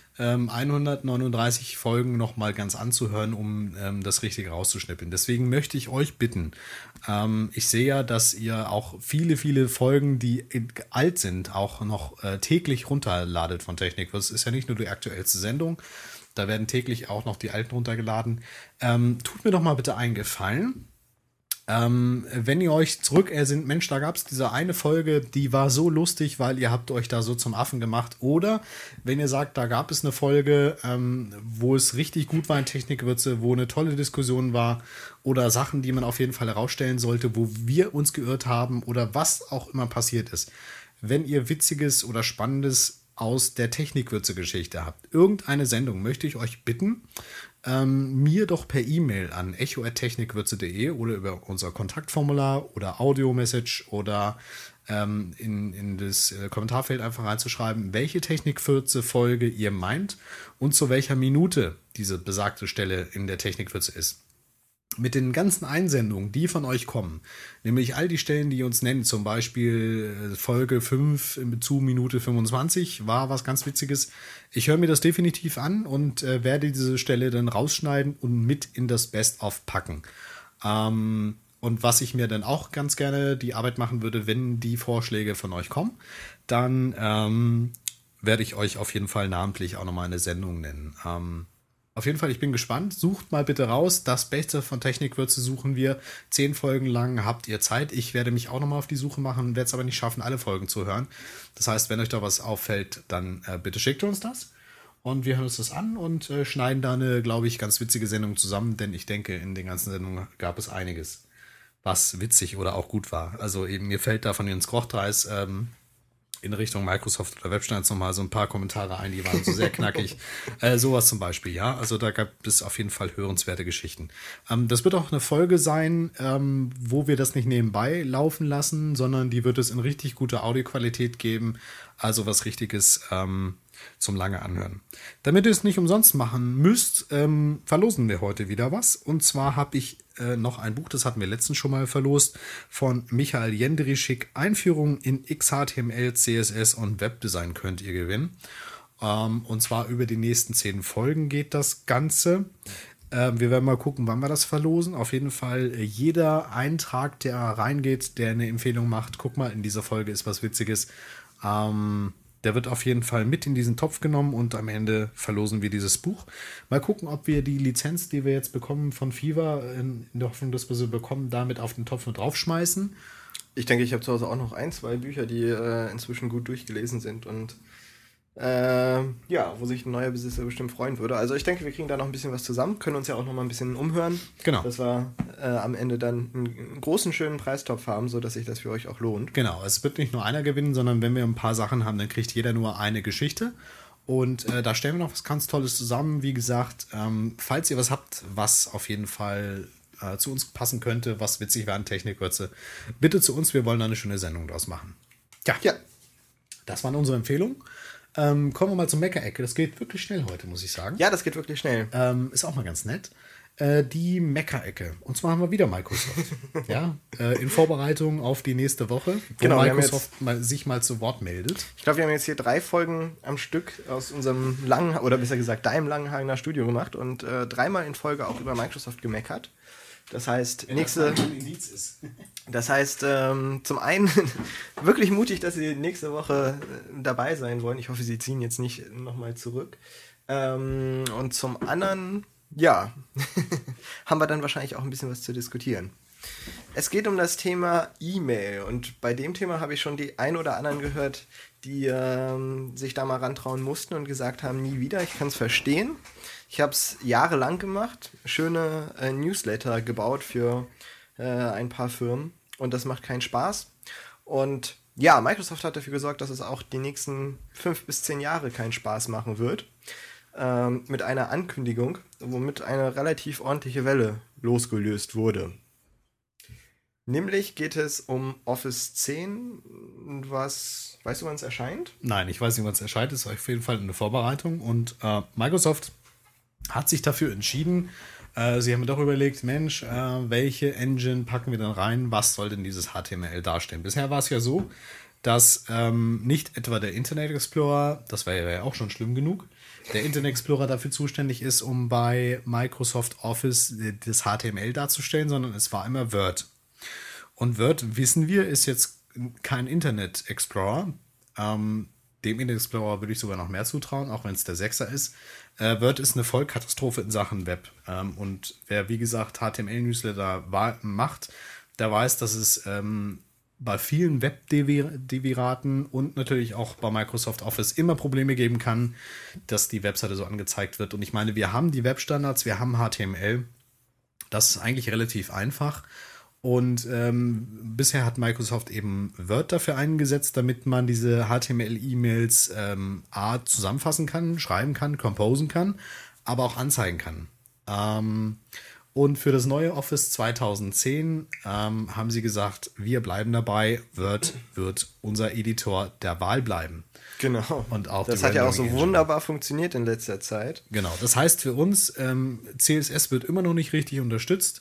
139 Folgen nochmal ganz anzuhören, um das richtig rauszuschnippeln. Deswegen möchte ich euch bitten, ich sehe ja, dass ihr auch viele, viele Folgen, die alt sind, auch noch täglich runterladet von Technik. Das ist ja nicht nur die aktuellste Sendung, da werden täglich auch noch die alten runtergeladen. Tut mir doch mal bitte einen Gefallen. Wenn ihr euch zurückersinnt, Mensch, da gab es diese eine Folge, die war so lustig, weil ihr habt euch da so zum Affen gemacht. Oder wenn ihr sagt, da gab es eine Folge, wo es richtig gut war in Technikwürze, wo eine tolle Diskussion war oder Sachen, die man auf jeden Fall herausstellen sollte, wo wir uns geirrt haben oder was auch immer passiert ist. Wenn ihr Witziges oder Spannendes aus der Technikwürze-Geschichte habt, irgendeine Sendung, möchte ich euch bitten, mir doch per E-Mail an echo@technikwürze.de oder über unser Kontaktformular oder Audio-Message oder in das Kommentarfeld einfach reinzuschreiben, welche Technikwürze-Folge ihr meint und zu welcher Minute diese besagte Stelle in der Technikwürze ist. Mit den ganzen Einsendungen, die von euch kommen, nämlich all die Stellen, die ihr uns nennt, zum Beispiel Folge 5 zu Minute 25, war was ganz Witziges. Ich höre mir das definitiv an und werde diese Stelle dann rausschneiden und mit in das Best-of packen. Und was ich mir dann auch ganz gerne die Arbeit machen würde, wenn die Vorschläge von euch kommen, dann werde ich euch auf jeden Fall namentlich auch nochmal eine Sendung nennen. Auf jeden Fall, ich bin gespannt. Sucht mal bitte raus. Das Beste von Technikwürze suchen wir. 10 Folgen lang habt ihr Zeit. Ich werde mich auch nochmal auf die Suche machen, werde es aber nicht schaffen, alle Folgen zu hören. Das heißt, wenn euch da was auffällt, dann bitte schickt uns das. Und wir hören uns das an und schneiden da eine, glaube ich, ganz witzige Sendung zusammen. Denn ich denke, in den ganzen Sendungen gab es einiges, was witzig oder auch gut war. Also eben, mir fällt da von Jens Grochtreis in Richtung Microsoft oder Webstandards nochmal so ein paar Kommentare ein, die waren so sehr knackig. Sowas zum Beispiel, ja. Also da gab es auf jeden Fall hörenswerte Geschichten. Das wird auch eine Folge sein, wo wir das nicht nebenbei laufen lassen, sondern die wird es in richtig guter Audioqualität geben. Also was Richtiges zum lange anhören. Damit ihr es nicht umsonst machen müsst, verlosen wir heute wieder was. Und zwar habe ich noch ein Buch, das hatten wir letztens schon mal verlost, von Michael Jendrischik. Einführung in XHTML, CSS und Webdesign könnt ihr gewinnen. Und zwar über die nächsten 10 Folgen geht das Ganze. Wir werden mal gucken, wann wir das verlosen. Auf jeden Fall jeder Eintrag, der reingeht, der eine Empfehlung macht, guck mal, in dieser Folge ist was Witziges. Der wird auf jeden Fall mit in diesen Topf genommen und am Ende verlosen wir dieses Buch. Mal gucken, ob wir die Lizenz, die wir jetzt bekommen von Fever, in der Hoffnung, dass wir sie bekommen, damit auf den Topf mit draufschmeißen. Ich denke, ich habe zu Hause auch noch 2 Bücher, die inzwischen gut durchgelesen sind und wo sich ein neuer Besitzer bestimmt freuen würde. Also ich denke, wir kriegen da noch ein bisschen was zusammen, können uns ja auch noch mal ein bisschen umhören, Genau. dass wir am Ende dann einen großen, schönen Preistopf haben, sodass sich das für euch auch lohnt. Genau, es wird nicht nur einer gewinnen, sondern wenn wir ein paar Sachen haben, dann kriegt jeder nur eine Geschichte. Und da stellen wir noch was ganz Tolles zusammen. Wie gesagt, falls ihr was habt, was auf jeden Fall zu uns passen könnte, was witzig wäre an Technikwürze, bitte zu uns, wir wollen da eine schöne Sendung draus machen. Ja. Das waren unsere Empfehlungen. Kommen wir mal zur Mecker-Ecke. Das geht wirklich schnell heute, muss ich sagen. Ja, das geht wirklich schnell. Ist auch mal ganz nett. Die Mecker-Ecke. Und zwar haben wir wieder Microsoft. Ja, in Vorbereitung auf die nächste Woche, wo Microsoft sich mal zu Wort meldet. Ich glaube, wir haben jetzt hier 3 Folgen am Stück aus unserem langen, oder besser gesagt, deinem Langenhagener Studio gemacht und 3-mal in Folge auch über Microsoft gemeckert. Das heißt, zum einen wirklich mutig, dass Sie nächste Woche dabei sein wollen. Ich hoffe, Sie ziehen jetzt nicht nochmal zurück. Und zum anderen, haben wir dann wahrscheinlich auch ein bisschen was zu diskutieren. Es geht um das Thema E-Mail und bei dem Thema habe ich schon die ein oder anderen gehört, die sich da mal rantrauen mussten und gesagt haben, nie wieder, ich kann es verstehen. Ich habe es jahrelang gemacht, schöne Newsletter gebaut für ein paar Firmen und das macht keinen Spaß. Und ja, Microsoft hat dafür gesorgt, dass es auch die nächsten 5 bis 10 Jahre keinen Spaß machen wird. Mit einer Ankündigung, womit eine relativ ordentliche Welle losgelöst wurde. Nämlich geht es um Office 10, weißt du, wann es erscheint? Nein, ich weiß nicht, wann es erscheint, es ist auf jeden Fall eine Vorbereitung und Microsoft hat sich dafür entschieden, sie haben mir doch überlegt, Mensch, welche Engine packen wir dann rein, was soll denn dieses HTML darstellen? Bisher war es ja so, dass nicht etwa der Internet Explorer, das wäre ja auch schon schlimm genug, der Internet Explorer dafür zuständig ist, um bei Microsoft Office das HTML darzustellen, sondern es war immer Word. Und Word, wissen wir, ist jetzt kein Internet Explorer. Dem Internet Explorer würde ich sogar noch mehr zutrauen, auch wenn es der 6er ist. Word ist eine Vollkatastrophe in Sachen Web. Und wer, wie gesagt, HTML-Newsletter macht, der weiß, dass es bei vielen Web-Deviraten und natürlich auch bei Microsoft Office immer Probleme geben kann, dass die Webseite so angezeigt wird. Und ich meine, wir haben die Webstandards, wir haben HTML. Das ist eigentlich relativ einfach. Und bisher hat Microsoft eben Word dafür eingesetzt, damit man diese HTML-E-Mails zusammenfassen kann, schreiben kann, composen kann, aber auch anzeigen kann. Und für das neue Office 2010 haben sie gesagt, wir bleiben dabei, Word wird unser Editor der Wahl bleiben. Genau. Und auch das hat ja auch so wunderbar funktioniert in letzter Zeit. Genau, das heißt für uns, CSS wird immer noch nicht richtig unterstützt.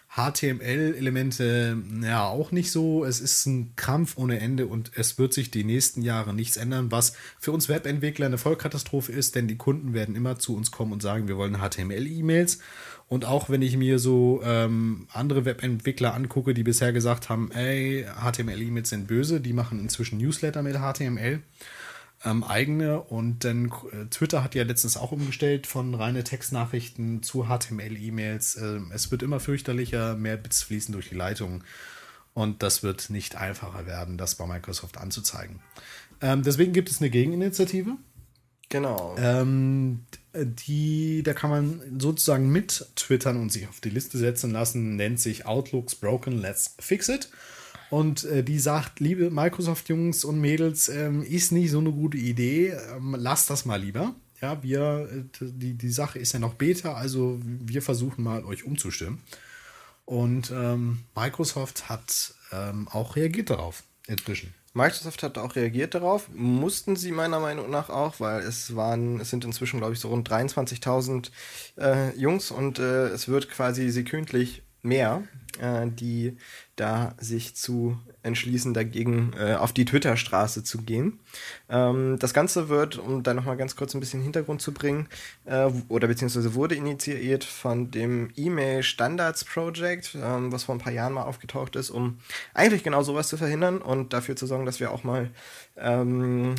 HTML-Elemente ja auch nicht so. Es ist ein Krampf ohne Ende und es wird sich die nächsten Jahre nichts ändern, was für uns Webentwickler eine Vollkatastrophe ist, denn die Kunden werden immer zu uns kommen und sagen, wir wollen HTML-E-Mails. Und auch wenn ich mir so andere Webentwickler angucke, die bisher gesagt haben, ey, HTML-E-Mails sind böse, die machen inzwischen Newsletter mit HTML. Eigene und dann Twitter hat ja letztens auch umgestellt von reine Textnachrichten zu HTML-E-Mails. Es wird immer fürchterlicher, mehr Bits fließen durch die Leitung und das wird nicht einfacher werden, das bei Microsoft anzuzeigen. Deswegen gibt es eine Gegeninitiative. Genau. Da kann man sozusagen mit twittern und sich auf die Liste setzen lassen, nennt sich Outlook's Broken, Let's Fix It. Und die sagt, liebe Microsoft-Jungs und Mädels, ist nicht so eine gute Idee, lasst das mal lieber. Ja, die Sache ist ja noch Beta, also wir versuchen mal, euch umzustimmen. Und Microsoft hat auch reagiert darauf inzwischen. Microsoft hat auch reagiert darauf, mussten sie meiner Meinung nach auch, weil es sind inzwischen, glaube ich, so rund 23.000 Jungs und es wird quasi sekündlich mehr. die da sich zu entschließen, dagegen auf die Twitter-Straße zu gehen. Das Ganze wird, um da nochmal ganz kurz ein bisschen Hintergrund zu bringen, oder beziehungsweise wurde initiiert von dem E-Mail-Standards-Project, was vor ein paar Jahren mal aufgetaucht ist, um eigentlich genau sowas zu verhindern und dafür zu sorgen, dass wir auch mal in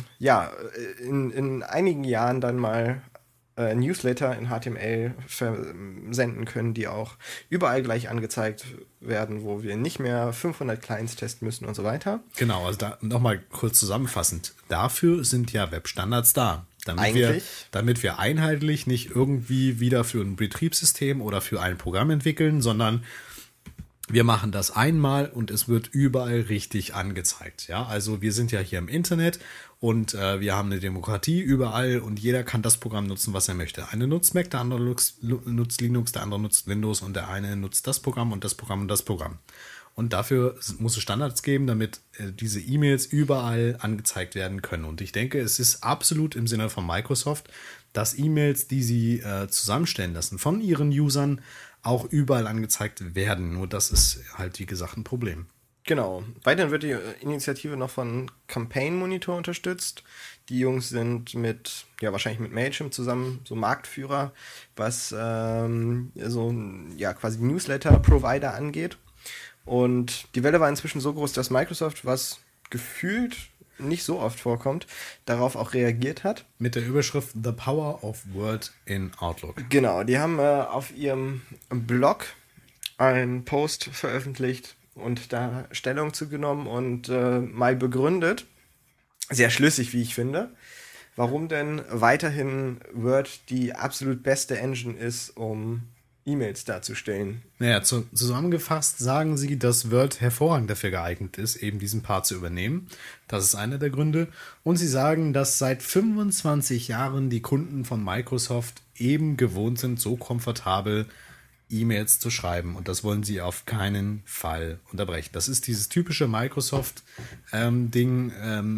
einigen Jahren dann mal Newsletter in HTML versenden können, die auch überall gleich angezeigt werden, wo wir nicht mehr 500 Clients testen müssen und so weiter. Genau, also da nochmal kurz zusammenfassend. Dafür sind ja Webstandards da. Damit wir einheitlich nicht irgendwie wieder für ein Betriebssystem oder für ein Programm entwickeln, sondern wir machen das einmal und es wird überall richtig angezeigt. Ja, also wir sind ja hier im Internet und wir haben eine Demokratie überall und jeder kann das Programm nutzen, was er möchte. Der eine nutzt Mac, der andere nutzt Linux, der andere nutzt Windows und der eine nutzt das Programm und das Programm und das Programm. Und dafür muss es Standards geben, damit diese E-Mails überall angezeigt werden können. Und ich denke, es ist absolut im Sinne von Microsoft, dass E-Mails, die sie zusammenstellen lassen von ihren Usern, auch überall angezeigt werden. Nur das ist halt, wie gesagt, ein Problem. Genau. Weiterhin wird die Initiative noch von Campaign Monitor unterstützt. Die Jungs sind wahrscheinlich mit Mailchimp zusammen so Marktführer, was quasi Newsletter-Provider angeht. Und die Welle war inzwischen so groß, dass Microsoft, was gefühlt nicht so oft vorkommt, darauf auch reagiert hat. Mit der Überschrift The Power of Word in Outlook. Genau, die haben auf ihrem Blog einen Post veröffentlicht und da Stellung zugenommen und mal begründet, sehr schlüssig, wie ich finde, warum denn weiterhin Word die absolut beste Engine ist, um E-Mails darzustellen. Naja, zusammengefasst sagen sie, dass Word hervorragend dafür geeignet ist, eben diesen Part zu übernehmen. Das ist einer der Gründe. Und sie sagen, dass seit 25 Jahren die Kunden von Microsoft eben gewohnt sind, so komfortabel E-Mails zu schreiben. Und das wollen sie auf keinen Fall unterbrechen. Das ist dieses typische Microsoft-Ding.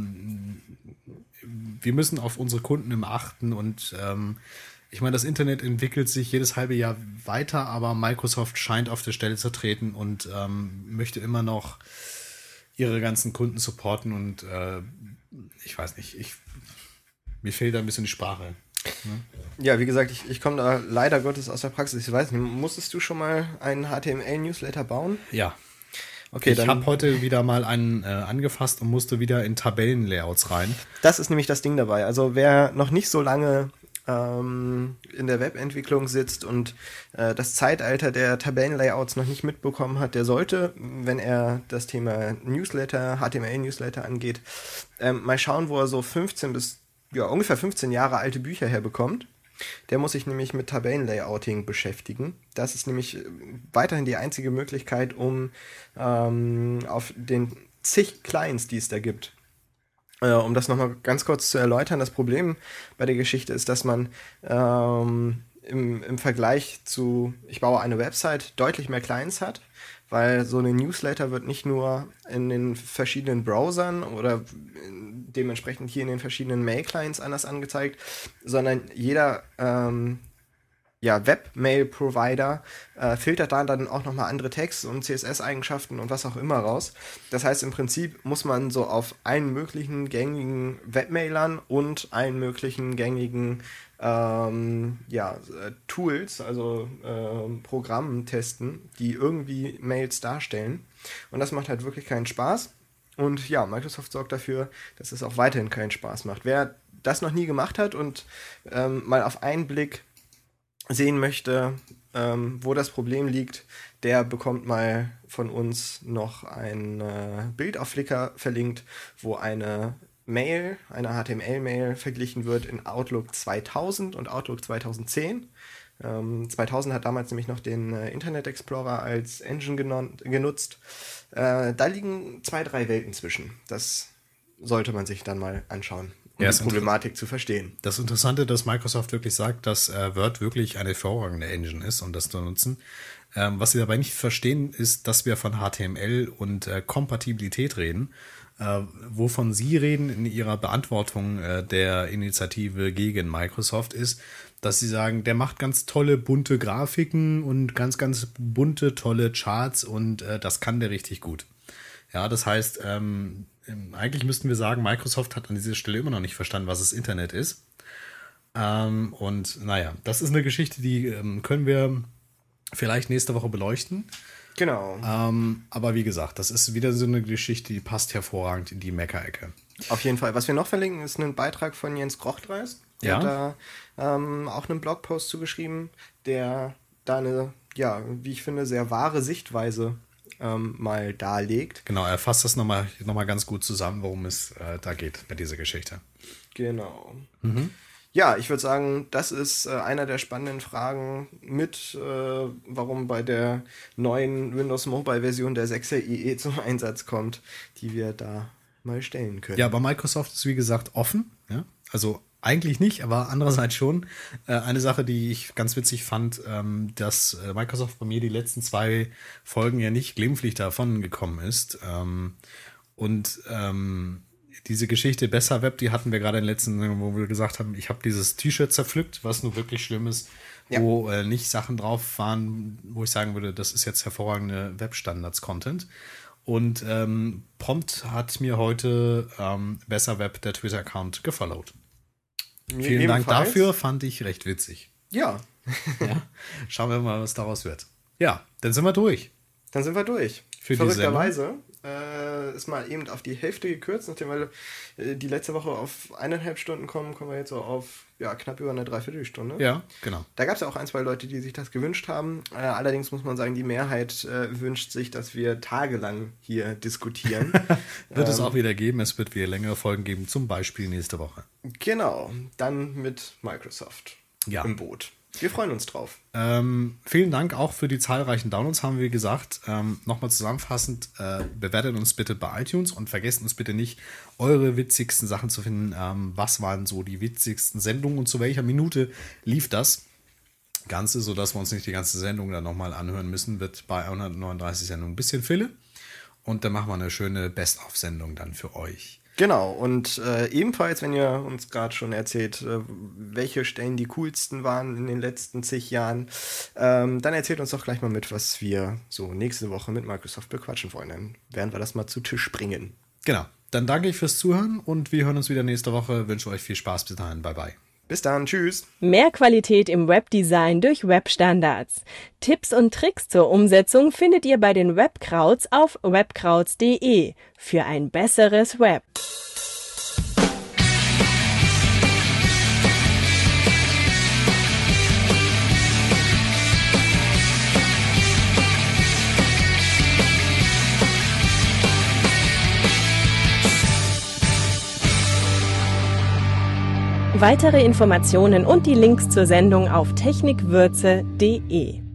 Wir müssen auf unsere Kunden immer achten und ich meine, das Internet entwickelt sich jedes halbe Jahr weiter, aber Microsoft scheint auf der Stelle zu treten und möchte immer noch ihre ganzen Kunden supporten und ich weiß nicht, mir fehlt da ein bisschen die Sprache. Ne? Ja, wie gesagt, ich komme da leider Gottes aus der Praxis. Ich weiß nicht, musstest du schon mal einen HTML-Newsletter bauen? Ja. Okay, ich habe heute wieder mal einen angefasst und musste wieder in Tabellenlayouts rein. Das ist nämlich das Ding dabei. Also wer noch nicht so lange in der Webentwicklung sitzt und das Zeitalter der Tabellenlayouts noch nicht mitbekommen hat, der sollte, wenn er das Thema Newsletter, HTML-Newsletter angeht, mal schauen, wo er so 15 bis ungefähr 15 Jahre alte Bücher herbekommt. Der muss sich nämlich mit Tabellenlayouting beschäftigen. Das ist nämlich weiterhin die einzige Möglichkeit, um auf den zig Clients, die es da gibt, um das nochmal ganz kurz zu erläutern, das Problem bei der Geschichte ist, dass man im Vergleich zu, ich baue eine Website, deutlich mehr Clients hat, weil so eine Newsletter wird nicht nur in den verschiedenen Browsern oder dementsprechend hier in den verschiedenen Mail-Clients anders angezeigt, sondern jeder Webmail-Provider filtert dann auch nochmal andere Texte und CSS-Eigenschaften und was auch immer raus. Das heißt, im Prinzip muss man so auf allen möglichen gängigen Webmailern und allen möglichen gängigen Tools, also Programmen testen, die irgendwie Mails darstellen. Und das macht halt wirklich keinen Spaß. Und ja, Microsoft sorgt dafür, dass es auch weiterhin keinen Spaß macht. Wer das noch nie gemacht hat und mal auf einen Blick sehen möchte, wo das Problem liegt, der bekommt mal von uns noch ein Bild auf Flickr verlinkt, wo eine Mail, eine HTML-Mail verglichen wird in Outlook 2000 und Outlook 2010. 2000 hat damals nämlich noch den Internet Explorer als Engine genutzt. Da liegen 2-3 Welten zwischen. Das sollte man sich dann mal anschauen, um die Problematik zu verstehen. Das Interessante, dass Microsoft wirklich sagt, dass Word wirklich eine hervorragende Engine ist, um das zu nutzen. Was sie dabei nicht verstehen, ist, dass wir von HTML und Kompatibilität reden. Wovon Sie reden in Ihrer Beantwortung der Initiative gegen Microsoft ist, dass sie sagen, der macht ganz tolle, bunte Grafiken und ganz, ganz bunte, tolle Charts und das kann der richtig gut. Ja, das heißt, eigentlich müssten wir sagen, Microsoft hat an dieser Stelle immer noch nicht verstanden, was das Internet ist. Und naja, das ist eine Geschichte, die können wir vielleicht nächste Woche beleuchten. Genau. Aber wie gesagt, das ist wieder so eine Geschichte, die passt hervorragend in die Mecker-Ecke. Auf jeden Fall. Was wir noch verlinken, ist ein Beitrag von Jens Grochtreis. Der hat da auch einen Blogpost zugeschrieben, der da eine, ja, wie ich finde, sehr wahre Sichtweise mal darlegt. Genau, er fasst das nochmal ganz gut zusammen, worum es da geht bei dieser Geschichte. Genau. Ja, ich würde sagen, das ist einer der spannenden Fragen mit, warum bei der neuen Windows Mobile Version der 6er IE zum Einsatz kommt, die wir da mal stellen können. Ja, aber Microsoft ist wie gesagt offen. Ja? Also eigentlich nicht, aber andererseits schon. Eine Sache, die ich ganz witzig fand, dass Microsoft bei mir die letzten 2 Folgen ja nicht glimpflich davon gekommen ist. Diese Geschichte Besser Web, die hatten wir gerade in den letzten, wo wir gesagt haben, ich habe dieses T-Shirt zerpflückt, was nur wirklich schlimm ist, wo nicht Sachen drauf waren, wo ich sagen würde, das ist jetzt hervorragende Webstandards-Content. Und prompt hat mir heute Besser Web, der Twitter-Account, gefollowt. Vielen Dank dafür, fand ich recht witzig. Ja. Schauen wir mal, was daraus wird. Ja, dann sind wir durch. Für verrückterweise ist mal eben auf die Hälfte gekürzt, nachdem wir die letzte Woche auf 1,5 Stunden kommen wir jetzt so auf knapp über eine Dreiviertelstunde. Ja, genau. Da gab es ja auch 1, 2 Leute, die sich das gewünscht haben. Allerdings muss man sagen, die Mehrheit wünscht sich, dass wir tagelang hier diskutieren. Wird es auch wieder geben. Es wird wieder längere Folgen geben, zum Beispiel nächste Woche. Genau, dann mit Microsoft im Boot. Wir freuen uns drauf. Vielen Dank auch für die zahlreichen Downloads, haben wir gesagt. Nochmal zusammenfassend, bewertet uns bitte bei iTunes und vergesst uns bitte nicht, eure witzigsten Sachen zu finden. Was waren so die witzigsten Sendungen und zu welcher Minute lief das Ganze, sodass wir uns nicht die ganze Sendung dann nochmal anhören müssen, wird bei 139 Sendungen ein bisschen Fille. Und dann machen wir eine schöne Best-of-Sendung dann für euch. Genau, und ebenfalls, wenn ihr uns gerade schon erzählt, welche Stellen die coolsten waren in den letzten zig Jahren, dann erzählt uns doch gleich mal mit, was wir so nächste Woche mit Microsoft bequatschen wollen. Dann werden wir das mal zu Tisch bringen. Genau, dann danke ich fürs Zuhören und wir hören uns wieder nächste Woche. Wünsche euch viel Spaß bis dahin. Bye, bye. Bis dann, tschüss. Mehr Qualität im Webdesign durch Webstandards. Tipps und Tricks zur Umsetzung findet ihr bei den Webkrauts auf webkrauts.de für ein besseres Web. Weitere Informationen und die Links zur Sendung auf technikwürze.de.